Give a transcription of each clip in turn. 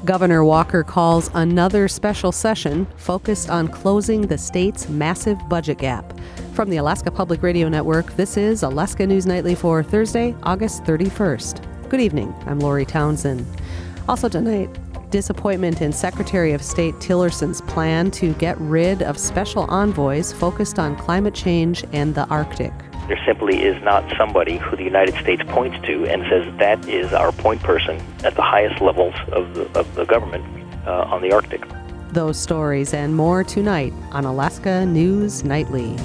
Governor Walker calls another special session focused on closing the state's massive budget gap. From the Alaska Public Radio Network, this is Alaska News Nightly for Thursday, August 31st. Good evening, I'm Lori Townsend. Also tonight, disappointment in Secretary of State Tillerson's plan to get rid of special envoys focused on climate change and the Arctic. There simply is not somebody who the United States points to and says that is our point person at the highest levels of the government on the Arctic. Those stories and more tonight on Alaska News Nightly.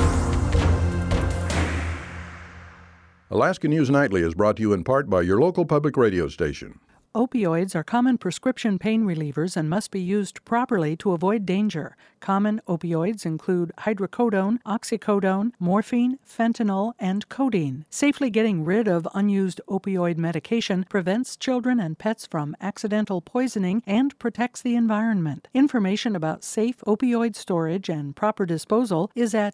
Alaska News Nightly is brought to you in part by your local public radio station. Opioids are common prescription pain relievers and must be used properly to avoid danger. Common opioids include hydrocodone, oxycodone, morphine, fentanyl, and codeine. Safely getting rid of unused opioid medication prevents children and pets from accidental poisoning and protects the environment. Information about safe opioid storage and proper disposal is at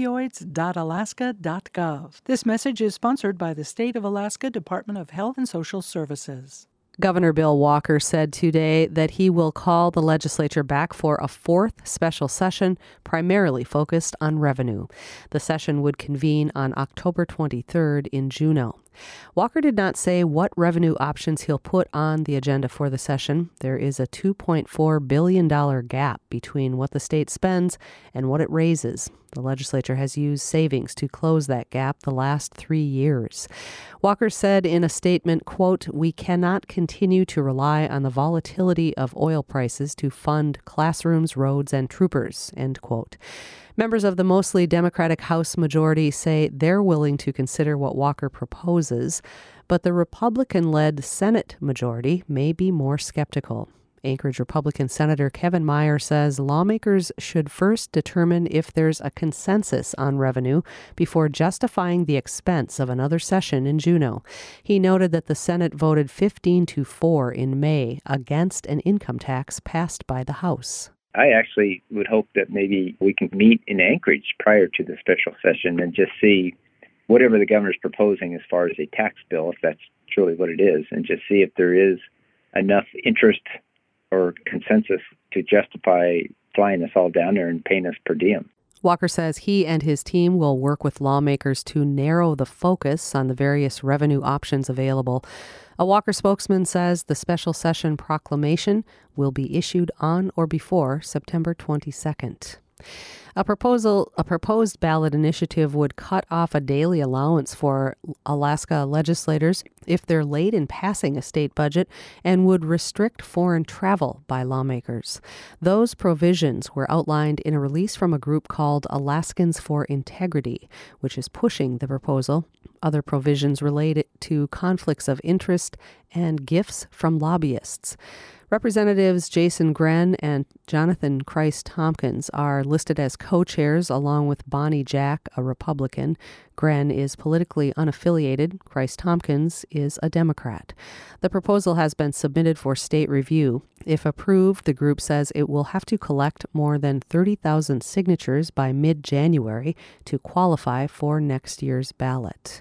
opioids.alaska.gov. This message is sponsored by the State of Alaska Department of Health and Social Services. Governor Bill Walker said today that he will call the legislature back for a fourth special session, primarily focused on revenue. The session would convene on October 23rd in Juneau. Walker did not say what revenue options he'll put on the agenda for the session. There is a $2.4 billion gap between what the state spends and what it raises. The legislature has used savings to close that gap the last 3 years. Walker said in a statement, quote, "We cannot continue to rely on the volatility of oil prices to fund classrooms, roads, and troopers," end quote. Members of the mostly Democratic House majority say they're willing to consider what Walker proposes, but the Republican-led Senate majority may be more skeptical. Anchorage Republican Senator Kevin Meyer says lawmakers should first determine if there's a consensus on revenue before justifying the expense of another session in Juneau. He noted that the Senate voted 15-4 in May against an income tax passed by the House. I actually would hope that maybe we can meet in Anchorage prior to the special session and just see whatever the governor's proposing as far as a tax bill, if that's truly what it is, and just see if there is enough interest or consensus to justify flying us all down there and paying us per diem. Walker says he and his team will work with lawmakers to narrow the focus on the various revenue options available. A Walker spokesman says the special session proclamation will be issued on or before September 22nd. A proposed ballot initiative would cut off a daily allowance for Alaska legislators if they're late in passing a state budget and would restrict foreign travel by lawmakers. Those provisions were outlined in a release from a group called Alaskans for Integrity, which is pushing the proposal. Other provisions relate to conflicts of interest and gifts from lobbyists. Representatives Jason Grenn and Jonathan Christ Tompkins are listed as co-chairs along with Bonnie Jack, a Republican. Grenn is politically unaffiliated. Christ Tompkins is a Democrat. The proposal has been submitted for state review. If approved, the group says it will have to collect more than 30,000 signatures by mid-January to qualify for next year's ballot.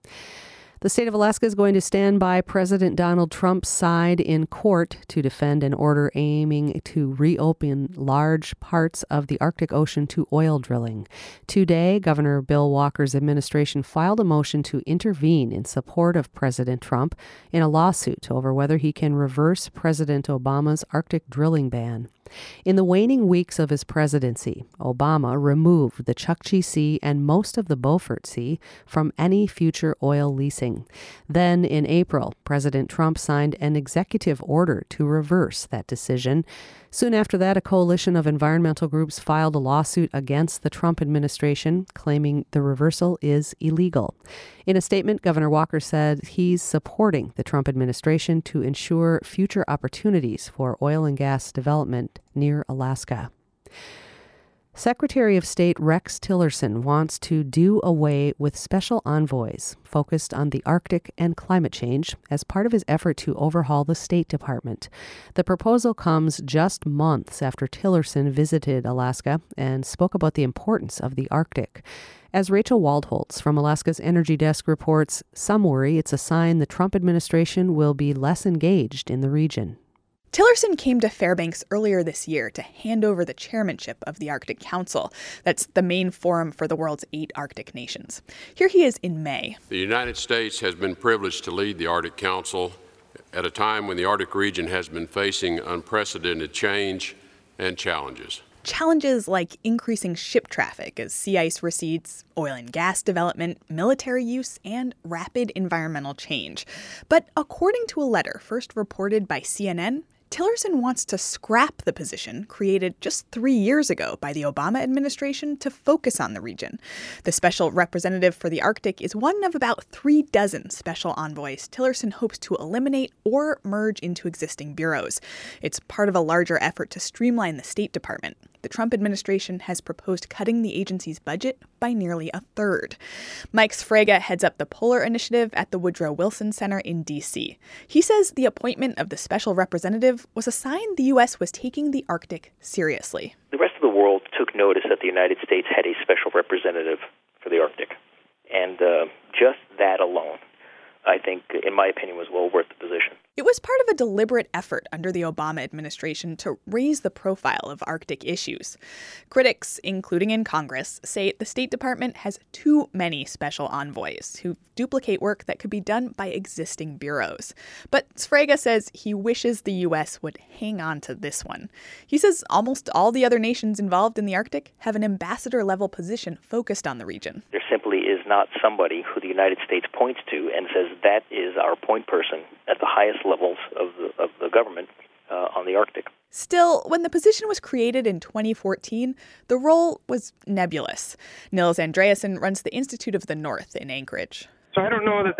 The state of Alaska is going to stand by President Donald Trump's side in court to defend an order aiming to reopen large parts of the Arctic Ocean to oil drilling. Today, Governor Bill Walker's administration filed a motion to intervene in support of President Trump in a lawsuit over whether he can reverse President Obama's Arctic drilling ban. In the waning weeks of his presidency, Obama removed the Chukchi Sea and most of the Beaufort Sea from any future oil leasing. Then, in April, President Trump signed an executive order to reverse that decision. Soon after that, a coalition of environmental groups filed a lawsuit against the Trump administration, claiming the reversal is illegal. In a statement, Governor Walker said he's supporting the Trump administration to ensure future opportunities for oil and gas development near Alaska. Secretary of State Rex Tillerson wants to do away with special envoys focused on the Arctic and climate change as part of his effort to overhaul the State Department. The proposal comes just months after Tillerson visited Alaska and spoke about the importance of the Arctic. As Rachel Waldholtz from Alaska's Energy Desk reports, some worry it's a sign the Trump administration will be less engaged in the region. Tillerson came to Fairbanks earlier this year to hand over the chairmanship of the Arctic Council. That's the main forum for the world's 8 Arctic nations. Here he is in May. The United States has been privileged to lead the Arctic Council at a time when the Arctic region has been facing unprecedented change and challenges. Challenges like increasing ship traffic as sea ice recedes, oil and gas development, military use, and rapid environmental change. But according to a letter first reported by CNN, Tillerson wants to scrap the position created just 3 years ago by the Obama administration to focus on the region. The special representative for the Arctic is one of about 36 special envoys Tillerson hopes to eliminate or merge into existing bureaus. It's part of a larger effort to streamline the State Department. The Trump administration has proposed cutting the agency's budget by nearly a third. Mike Sfraga heads up the Polar Initiative at the Woodrow Wilson Center in D.C. He says the appointment of the special representative was a sign the U.S. was taking the Arctic seriously. The rest of the world took notice that the United States had a special representative for the Arctic. And just that alone, I think, in my opinion, was well worth the position. It was part of a deliberate effort under the Obama administration to raise the profile of Arctic issues. Critics, including in Congress, say the State Department has too many special envoys who duplicate work that could be done by existing bureaus. But Sfraga says he wishes the U.S. would hang on to this one. He says almost all the other nations involved in the Arctic have an ambassador-level position focused on the region. There simply is not somebody who the United States points to and says that is our point person at the highest levels of the government on the Arctic. Still, when the position was created in 2014, the role was nebulous. Nils Andreasen runs the Institute of the North in Anchorage. So I don't know that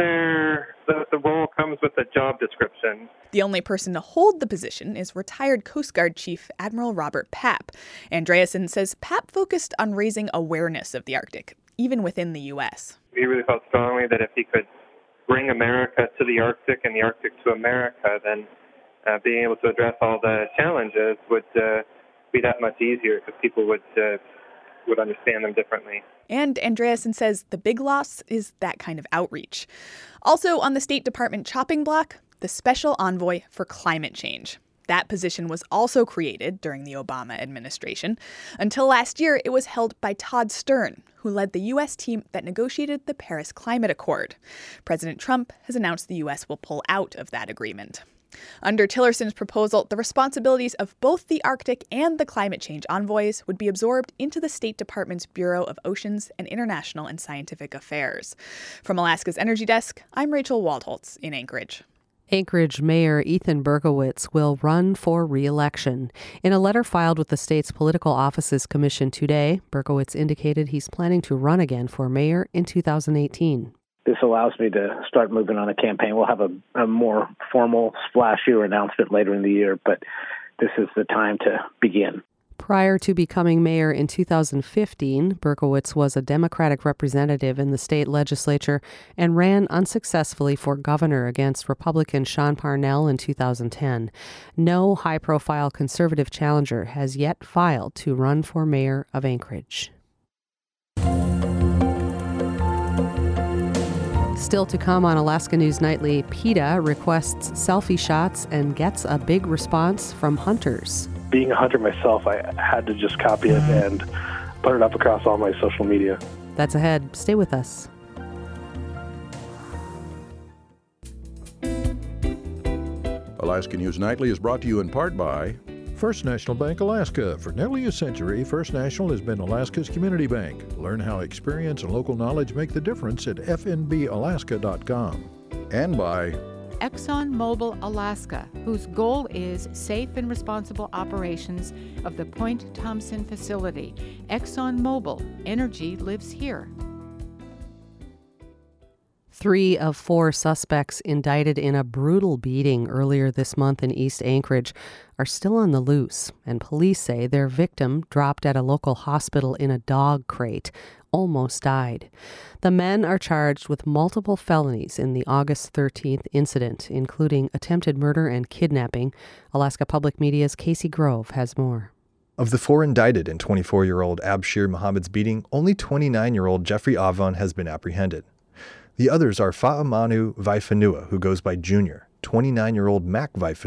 the role comes with a job description. The only person to hold the position is retired Coast Guard Chief Admiral Robert Papp. Andreasen says Papp focused on raising awareness of the Arctic, even within the U.S. He really felt strongly that if he could bring America to the Arctic and the Arctic to America, then being able to address all the challenges would be that much easier because people would understand them differently. And Andreasen says the big loss is that kind of outreach. Also on the State Department chopping block, the Special Envoy for Climate Change. That position was also created during the Obama administration. Until last year, it was held by Todd Stern, who led the U.S. team that negotiated the Paris Climate Accord. President Trump has announced the U.S. will pull out of that agreement. Under Tillerson's proposal, the responsibilities of both the Arctic and the climate change envoys would be absorbed into the State Department's Bureau of Oceans and International and Scientific Affairs. From Alaska's Energy Desk, I'm Rachel Waldholtz in Anchorage. Anchorage Mayor Ethan Berkowitz will run for re-election. In a letter filed with the state's Political Offices Commission today, Berkowitz indicated he's planning to run again for mayor in 2018. This allows me to start moving on a campaign. We'll have a more formal, splashier announcement later in the year, but this is the time to begin. Prior to becoming mayor in 2015, Berkowitz was a Democratic representative in the state legislature and ran unsuccessfully for governor against Republican Sean Parnell in 2010. No high-profile conservative challenger has yet filed to run for mayor of Anchorage. Still to come on Alaska News Nightly, PETA requests selfie shots and gets a big response from hunters. Being a hunter myself, I had to just copy it and put it up across all my social media. That's ahead. Stay with us. Alaska News Nightly is brought to you in part by First National Bank Alaska. For nearly a century, First National has been Alaska's community bank. Learn how experience and local knowledge make the difference at fnbalaska.com. And by ExxonMobil Alaska, whose goal is safe and responsible operations of the Point Thompson facility. ExxonMobil, energy lives here. 3 of 4 suspects indicted in a brutal beating earlier this month in East Anchorage are still on the loose, and police say their victim dropped at a local hospital in a dog crate, almost died. The men are charged with multiple felonies in the August 13th incident, including attempted murder and kidnapping. Alaska Public Media's Casey Grove has more. Of the 4 indicted in 24-year-old Abshir Muhammad's beating, only 29-year-old Jeffrey Avon has been apprehended. The others are Fa'amanu Vaifanua, who goes by Junior, 29-year-old Mac Vaifanua,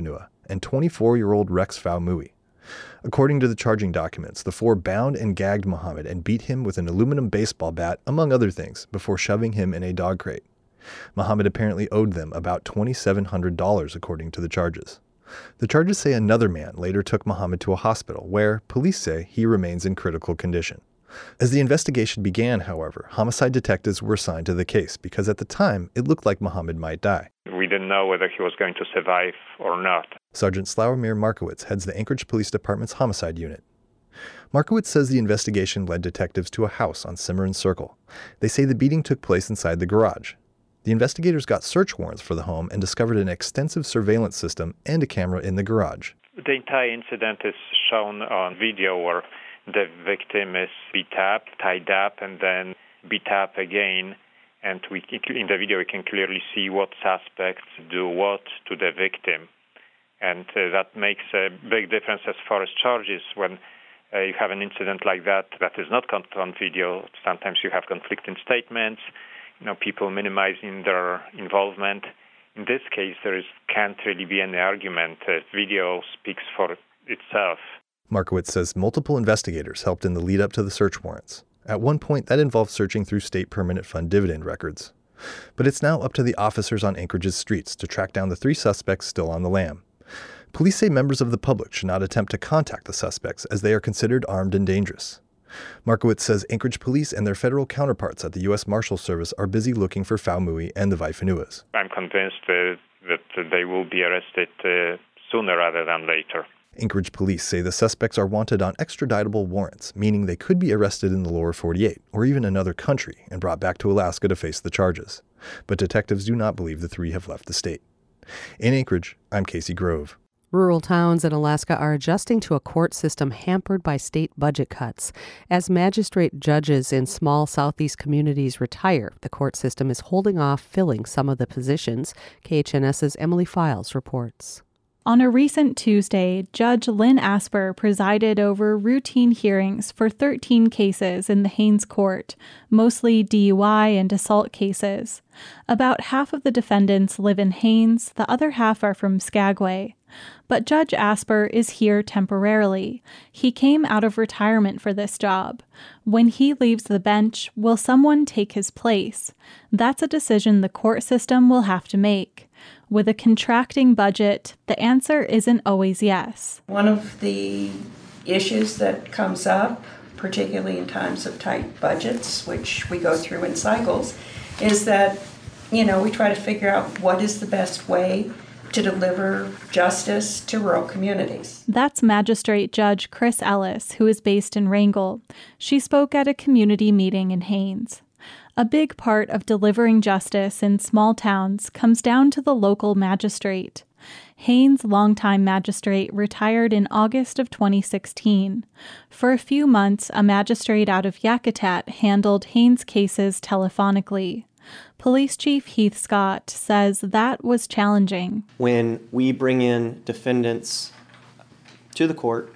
and 24-year-old Rex Faumui. According to the charging documents, the four bound and gagged Muhammad and beat him with an aluminum baseball bat, among other things, before shoving him in a dog crate. Muhammad apparently owed them about $2,700, according to the charges. The charges say another man later took Muhammad to a hospital where, police say, he remains in critical condition. As the investigation began, however, homicide detectives were assigned to the case because at the time, it looked like Muhammad might die. We didn't know whether he was going to survive or not. Sergeant Slawomir Markowitz heads the Anchorage Police Department's homicide unit. Markowitz says the investigation led detectives to a house on Cimarron Circle. They say the beating took place inside the garage. The investigators got search warrants for the home and discovered an extensive surveillance system and a camera in the garage. The entire incident is shown on video where the victim is beat up, tied up, and then beat up again. And in the video, we can clearly see what suspects do what to the victim. And that makes a big difference as far as charges. When you have an incident like that is not caught on video, sometimes you have conflicting statements, people minimizing their involvement. In this case, can't really be any argument. Video speaks for itself. Markowitz says multiple investigators helped in the lead up to the search warrants. At one point, that involved searching through state permanent fund dividend records. But it's now up to the officers on Anchorage's streets to track down the three suspects still on the lam. Police say members of the public should not attempt to contact the suspects as they are considered armed and dangerous. Markowitz says Anchorage police and their federal counterparts at the U.S. Marshals Service are busy looking for Faumui and the Waiwhenuas. I'm convinced that they will be arrested sooner rather than later. Anchorage police say the suspects are wanted on extraditable warrants, meaning they could be arrested in the lower 48 or even another country and brought back to Alaska to face the charges. But detectives do not believe the three have left the state. In Anchorage, I'm Casey Grove. Rural towns in Alaska are adjusting to a court system hampered by state budget cuts. As magistrate judges in small southeast communities retire, the court system is holding off filling some of the positions. KHNS's Emily Files reports. On a recent Tuesday, Judge Lynn Asper presided over routine hearings for 13 cases in the Haines Court, mostly DUI and assault cases. About half of the defendants live in Haines, the other half are from Skagway. But Judge Asper is here temporarily. He came out of retirement for this job. When he leaves the bench, will someone take his place? That's a decision the court system will have to make. With a contracting budget, the answer isn't always yes. One of the issues that comes up, particularly in times of tight budgets, which we go through in cycles, is that, we try to figure out what is the best way to deliver justice to rural communities. That's Magistrate Judge Chris Ellis, who is based in Wrangell. She spoke at a community meeting in Haines. A big part of delivering justice in small towns comes down to the local magistrate. Haines' longtime magistrate retired in August of 2016. For a few months, a magistrate out of Yakutat handled Haines' cases telephonically. Police Chief Heath Scott says that was challenging. When we bring in defendants to the court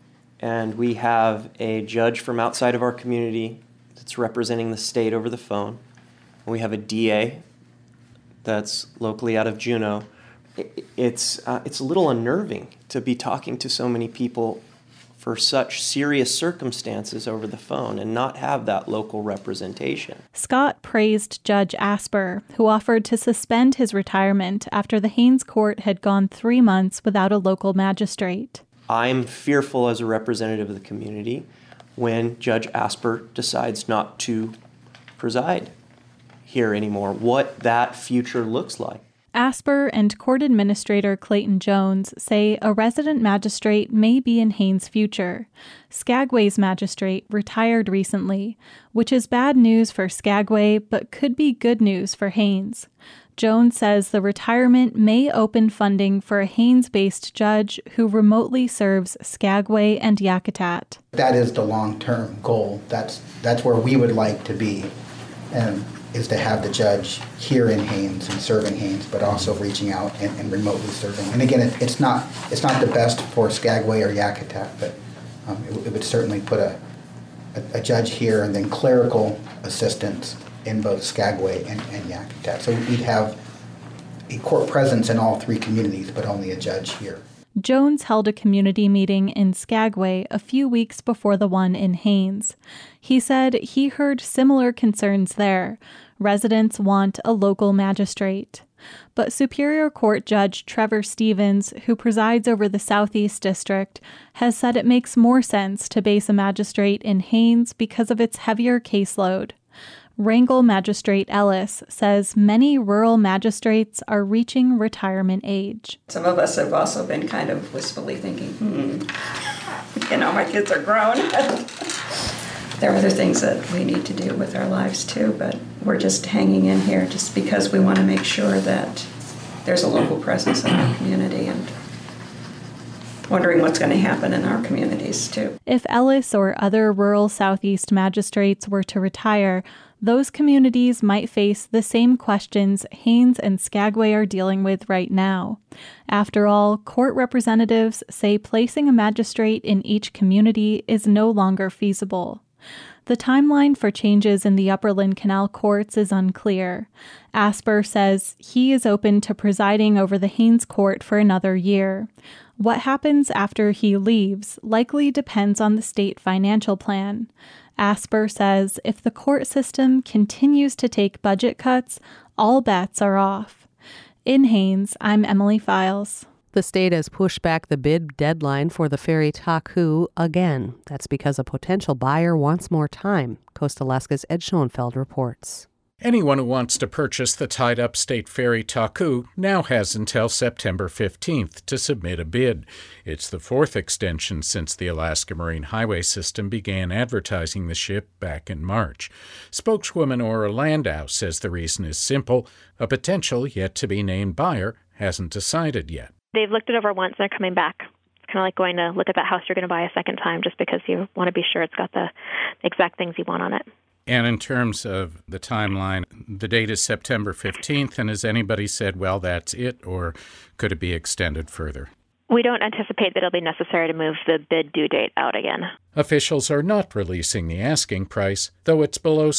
and we have a judge from outside of our community that's representing the state over the phone, and we have a DA that's locally out of Juneau, it's a little unnerving to be talking to so many people for such serious circumstances over the phone and not have that local representation. Scott praised Judge Asper, who offered to suspend his retirement after the Haines Court had gone 3 months without a local magistrate. I'm fearful as a representative of the community when Judge Asper decides not to preside here anymore, what that future looks like. Asper and Court Administrator Clayton Jones say a resident magistrate may be in Haines' future. Skagway's magistrate retired recently, which is bad news for Skagway but could be good news for Haines. Jones says the retirement may open funding for a Haines-based judge who remotely serves Skagway and Yakutat. That is the long-term goal. That's where we would like to be. Is to have the judge here in Haines and serving Haines, but also reaching out and remotely serving. And again, it's not the best for Skagway or Yakutat, but it would certainly put a judge here and then clerical assistants in both Skagway and Yakutat. So we'd have a court presence in all three communities, but only a judge here. Jones held a community meeting in Skagway a few weeks before the one in Haines. He said he heard similar concerns there. Residents want a local magistrate. But Superior Court Judge Trevor Stevens, who presides over the Southeast District, has said it makes more sense to base a magistrate in Haines because of its heavier caseload. Wrangell Magistrate Ellis says many rural magistrates are reaching retirement age. Some of us have also been kind of wistfully thinking, my kids are grown. There are other things that we need to do with our lives too, but we're just hanging in here just because we want to make sure that there's a local presence in our community and wondering what's going to happen in our communities too. If Ellis or other rural Southeast magistrates were to retire, those communities might face the same questions Haines and Skagway are dealing with right now. After all, court representatives say placing a magistrate in each community is no longer feasible. The timeline for changes in the Upper Lynn Canal courts is unclear. Asper says he is open to presiding over the Haines court for another year. What happens after he leaves likely depends on the state financial plan. Asper says if the court system continues to take budget cuts, all bets are off. In Haines, I'm Emily Files. The state has pushed back the bid deadline for the ferry Taku again. That's because a potential buyer wants more time. Coast Alaska's Ed Schoenfeld reports. Anyone who wants to purchase the tied-up state ferry Taku now has until September 15th to submit a bid. It's the fourth extension since the Alaska Marine Highway System began advertising the ship back in March. Spokeswoman Ora Landau says the reason is simple. A potential yet-to-be-named buyer hasn't decided yet. They've looked it over once and they're coming back. It's kind of like going to look at that house you're going to buy a second time just because you want to be sure it's got the exact things you want on it. And in terms of the timeline, the date is September 15th, and has anybody said, well, that's it, or could it be extended further? We don't anticipate that it'll be necessary to move the bid due date out again. Officials are not releasing the asking price, though it's below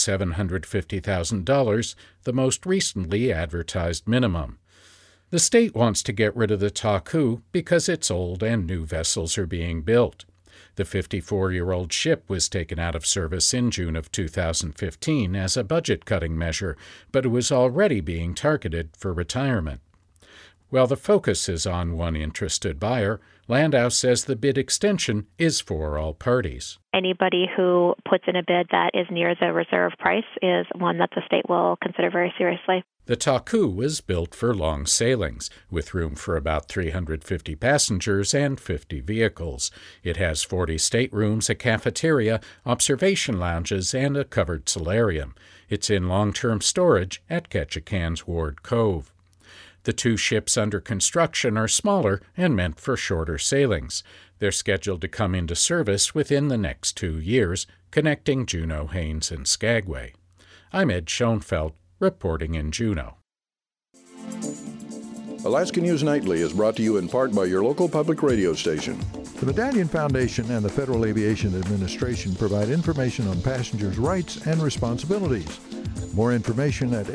$750,000, the most recently advertised minimum. The state wants to get rid of the Taku because it's old and new vessels are being built. The 54-year-old ship was taken out of service in June of 2015 as a budget-cutting measure, but it was already being targeted for retirement. While the focus is on one interested buyer, Landau says the bid extension is for all parties. Anybody who puts in a bid that is near the reserve price is one that the state will consider very seriously. The Taku was built for long sailings, with room for about 350 passengers and 50 vehicles. It has 40 staterooms, a cafeteria, observation lounges, and a covered solarium. It's in long-term storage at Ketchikan's Ward Cove. The two ships under construction are smaller and meant for shorter sailings. They're scheduled to come into service within the next 2 years, connecting Juneau, Haines, and Skagway. I'm Ed Schoenfeld, reporting in Juneau. Alaska News Nightly is brought to you in part by your local public radio station. The Medallion Foundation and the Federal Aviation Administration provide information on passengers' rights and responsibilities. More information at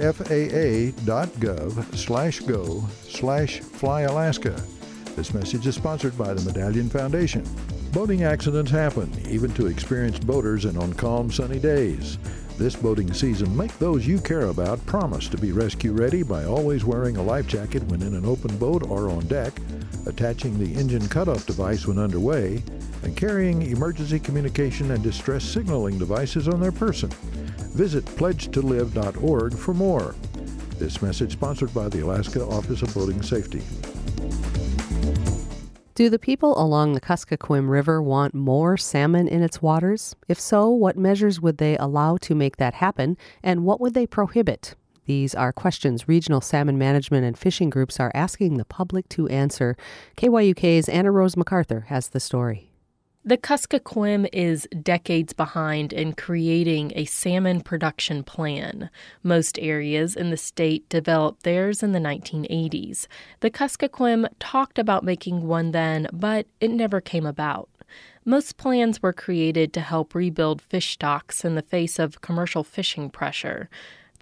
faa.gov/go/flyalaska. This message is sponsored by the Medallion Foundation. Boating accidents happen, even to experienced boaters and on calm, sunny days. This boating season, make those you care about promise to be rescue ready by always wearing a life jacket when in an open boat or on deck, attaching the engine cutoff device when underway, and carrying emergency communication and distress signaling devices on their person. Visit pledgetolive.org for more. This message sponsored by the Alaska Office of Boating Safety. Do the people along the Kuskokwim River want more salmon in its waters? If so, what measures would they allow to make that happen, and what would they prohibit? These are questions regional salmon management and fishing groups are asking the public to answer. KYUK's Anna Rose MacArthur has the story. The Kuskokwim is decades behind in creating a salmon production plan. Most areas in the state developed theirs in the 1980s. The Kuskokwim talked about making one then, but it never came about. Most plans were created to help rebuild fish stocks in the face of commercial fishing pressure.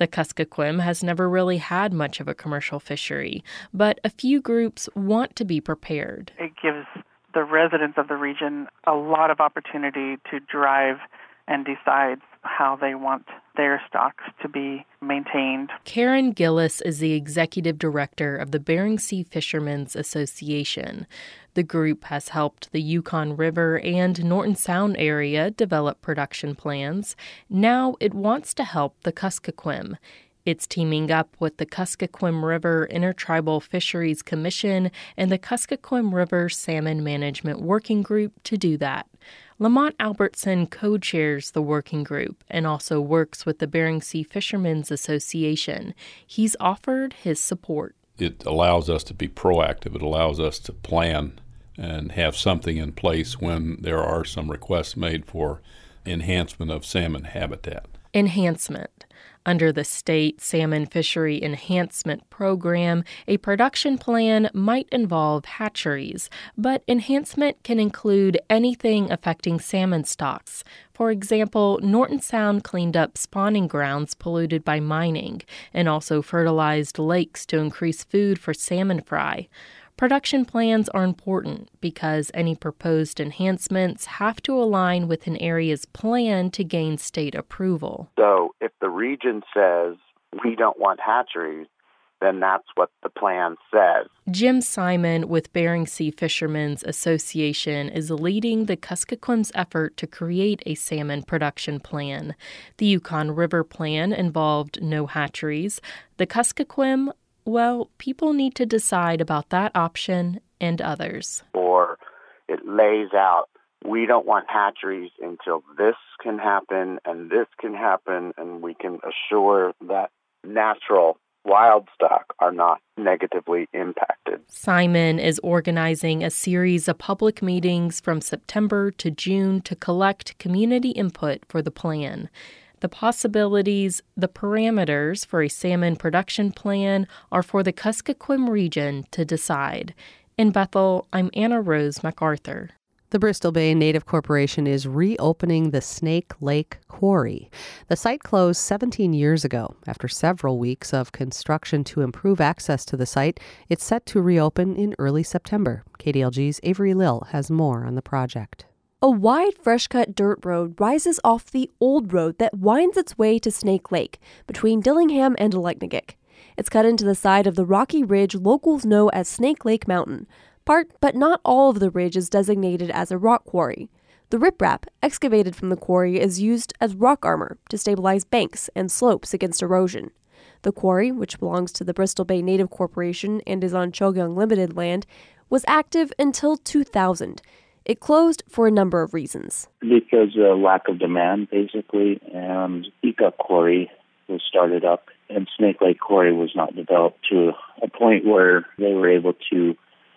The Kuskokwim has never really had much of a commercial fishery, but a few groups want to be prepared. It gives the residents of the region a lot of opportunity to drive and decide how they want their stocks to be maintained. Karen Gillis is the executive director of the Bering Sea Fishermen's Association. The group has helped the Yukon River and Norton Sound area develop production plans. Now it wants to help the Kuskokwim. It's teaming up with the Kuskokwim River Intertribal Fisheries Commission and the Kuskokwim River Salmon Management Working Group to do that. Lamont Albertson co-chairs the working group and also works with the Bering Sea Fishermen's Association. He's offered his support. It allows us to be proactive. It allows us to plan and have something in place when there are some requests made for enhancement of salmon habitat. Enhancement. Under the State Salmon Fishery Enhancement Program, a production plan might involve hatcheries, but enhancement can include anything affecting salmon stocks. For example, Norton Sound cleaned up spawning grounds polluted by mining and also fertilized lakes to increase food for salmon fry. Production plans are important because any proposed enhancements have to align with an area's plan to gain state approval. So if the region says we don't want hatcheries, then that's what the plan says. Jim Simon with Bering Sea Fishermen's Association is leading the Kuskokwim's effort to create a salmon production plan. The Yukon River plan involved no hatcheries. The Kuskokwim, well, people need to decide about that option and others. Or it lays out, we don't want hatcheries until this can happen and this can happen, and we can assure that natural wild stock are not negatively impacted. Simon is organizing a series of public meetings from September to June to collect community input for the plan. The possibilities, the parameters for a salmon production plan are for the Kuskokwim region to decide. In Bethel, I'm Anna Rose MacArthur. The Bristol Bay Native Corporation is reopening the Snake Lake Quarry. The site closed 17 years ago. After several weeks of construction to improve access to the site, it's set to reopen in early September. KDLG's Avery Lill has more on the project. A wide, fresh-cut dirt road rises off the old road that winds its way to Snake Lake, between Dillingham and Aleknagik. It's cut into the side of the rocky ridge locals know as Snake Lake Mountain. Part, but not all of the ridge is designated as a rock quarry. The riprap, excavated from the quarry, is used as rock armor to stabilize banks and slopes against erosion. The quarry, which belongs to the Bristol Bay Native Corporation and is on Chogyong Limited land, was active until 2000. It closed for a number of reasons. Because of lack of demand, basically, and Ika Quarry was started up, and Snake Lake Quarry was not developed to a point where they were able to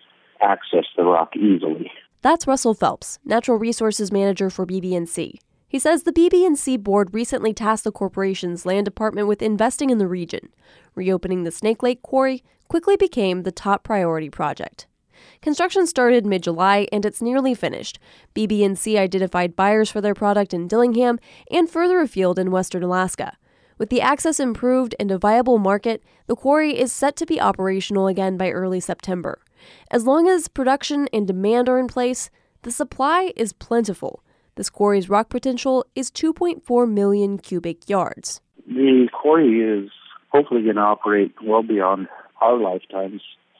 access the rock easily. That's Russell Phelps, Natural Resources Manager for BB&C. He says the BB&C board recently tasked the corporation's land department with investing in the region. Reopening the Snake Lake Quarry quickly became the top priority project. Construction started mid-July, and it's nearly finished. BB&C identified buyers for their product in Dillingham and further afield in western Alaska. With the access improved and a viable market, the quarry is set to be operational again by early September. As long as production and demand are in place, the supply is plentiful. This quarry's rock potential is 2.4 million cubic yards. The quarry is hopefully going to operate well beyond our lifetimes.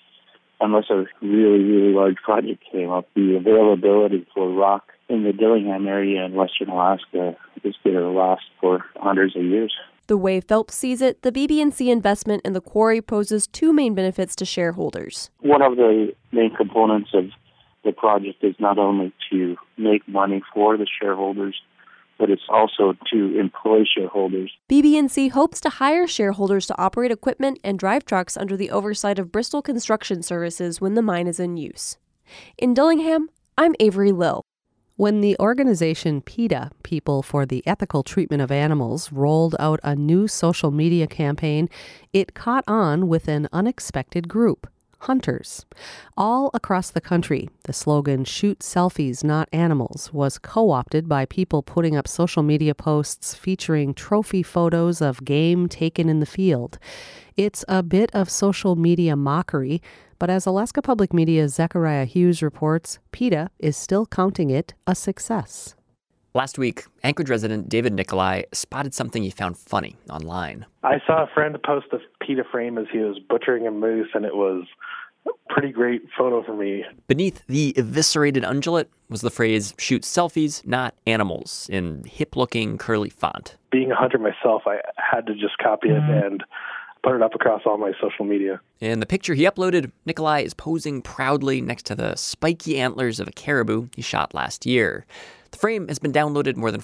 Unless a really, really large project came up, the availability for rock in the Dillingham area in western Alaska is going to last for hundreds of years. The way Phelps sees it, the BB&C investment in the quarry poses two main benefits to shareholders. One of the main components of the project is not only to make money for the shareholders, but it's also to employ shareholders. BB&C hopes to hire shareholders to operate equipment and drive trucks under the oversight of Bristol Construction Services when the mine is in use. In Dillingham, I'm Avery Lill. When the organization PETA, People for the Ethical Treatment of Animals, rolled out a new social media campaign, it caught on with an unexpected group. hunters. All across the country, the slogan "Shoot selfies, not animals" was co-opted by people putting up social media posts featuring trophy photos of game taken in the field. It's a bit of social media mockery, but as Alaska Public Media's Zachariah Hughes reports, PETA is still counting it a success. Last week, Anchorage resident David Nicolai spotted something he found funny online. I saw a friend post a PETA frame as he was butchering a moose, and it was a pretty great photo for me. Beneath the eviscerated ungulate was the phrase, "Shoot selfies, not animals," in hip-looking curly font. Being a hunter myself, I had to just copy it and put it up across all my social media. In the picture he uploaded, Nicolai is posing proudly next to the spiky antlers of a caribou he shot last year. The frame has been downloaded more than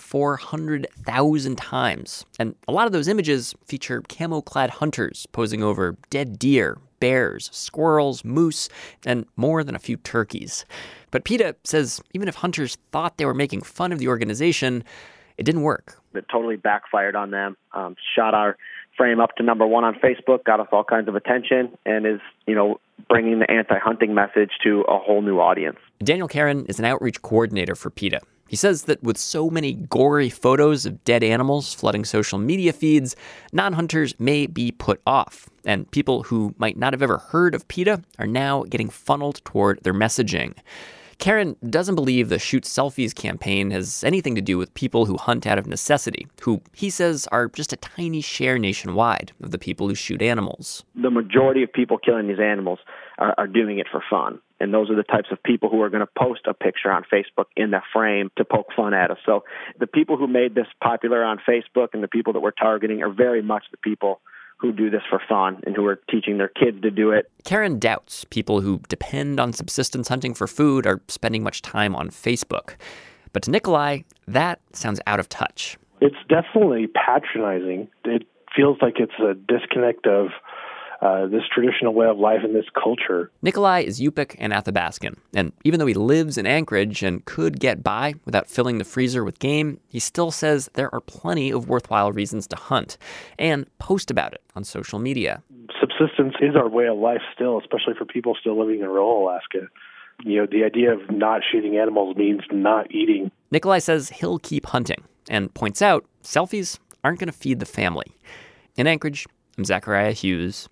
400,000 times, and a lot of those images feature camo-clad hunters posing over dead deer, bears, squirrels, moose, and more than a few turkeys. But PETA says even if hunters thought they were making fun of the organization, it didn't work. It totally backfired on them. Shot our frame up to number one on Facebook, got us all kinds of attention, and is, bringing the anti-hunting message to a whole new audience. Daniel Karen is an outreach coordinator for PETA. He says that with so many gory photos of dead animals flooding social media feeds, non-hunters may be put off, and people who might not have ever heard of PETA are now getting funneled toward their messaging. Karen doesn't believe the Shoot Selfies campaign has anything to do with people who hunt out of necessity, who he says are just a tiny share nationwide of the people who shoot animals. The majority of people killing these animals are doing it for fun. And those are the types of people who are going to post a picture on Facebook in that frame to poke fun at us. So the people who made this popular on Facebook and the people that we're targeting are very much the people who do this for fun and who are teaching their kids to do it. Karen doubts people who depend on subsistence hunting for food are spending much time on Facebook. But to Nicolai, that sounds out of touch. It's definitely patronizing. It feels like it's a disconnect of this traditional way of life and this culture. Nicolai is Yupik and Athabascan, and even though he lives in Anchorage and could get by without filling the freezer with game, he still says there are plenty of worthwhile reasons to hunt, and post about it on social media. Subsistence is our way of life still, especially for people still living in rural Alaska. The idea of not shooting animals means not eating. Nicolai says he'll keep hunting, and points out selfies aren't going to feed the family. In Anchorage, I'm Zachariah Hughes.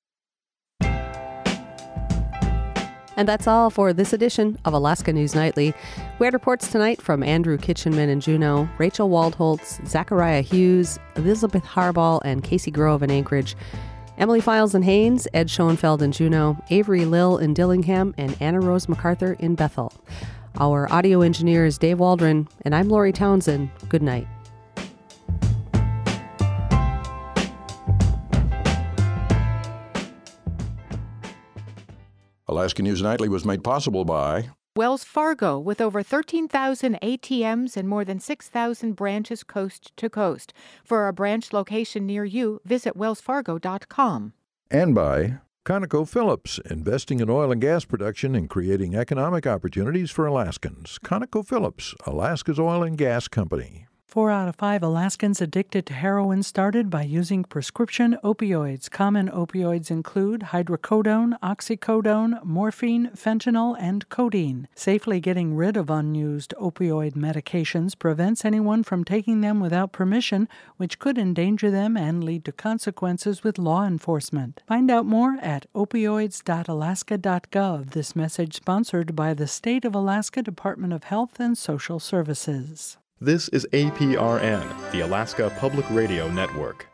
And that's all for this edition of Alaska News Nightly. We had reports tonight from Andrew Kitchenman in Juneau, Rachel Waldholtz, Zachariah Hughes, Elizabeth Harbaugh, and Casey Grove in Anchorage, Emily Files in Haines, Ed Schoenfeld in Juneau, Avery Lill in Dillingham, and Anna Rose MacArthur in Bethel. Our audio engineer is Dave Waldron, and I'm Lori Townsend. Good night. Alaska News Nightly was made possible by Wells Fargo, with over 13,000 ATMs and more than 6,000 branches coast to coast. For a branch location near you, visit wellsfargo.com. And by ConocoPhillips, investing in oil and gas production and creating economic opportunities for Alaskans. ConocoPhillips, Alaska's oil and gas company. 4 out of 5 Alaskans addicted to heroin started by using prescription opioids. Common opioids include hydrocodone, oxycodone, morphine, fentanyl, and codeine. Safely getting rid of unused opioid medications prevents anyone from taking them without permission, which could endanger them and lead to consequences with law enforcement. Find out more at opioids.alaska.gov. This message sponsored by the State of Alaska Department of Health and Social Services. This is APRN, the Alaska Public Radio Network.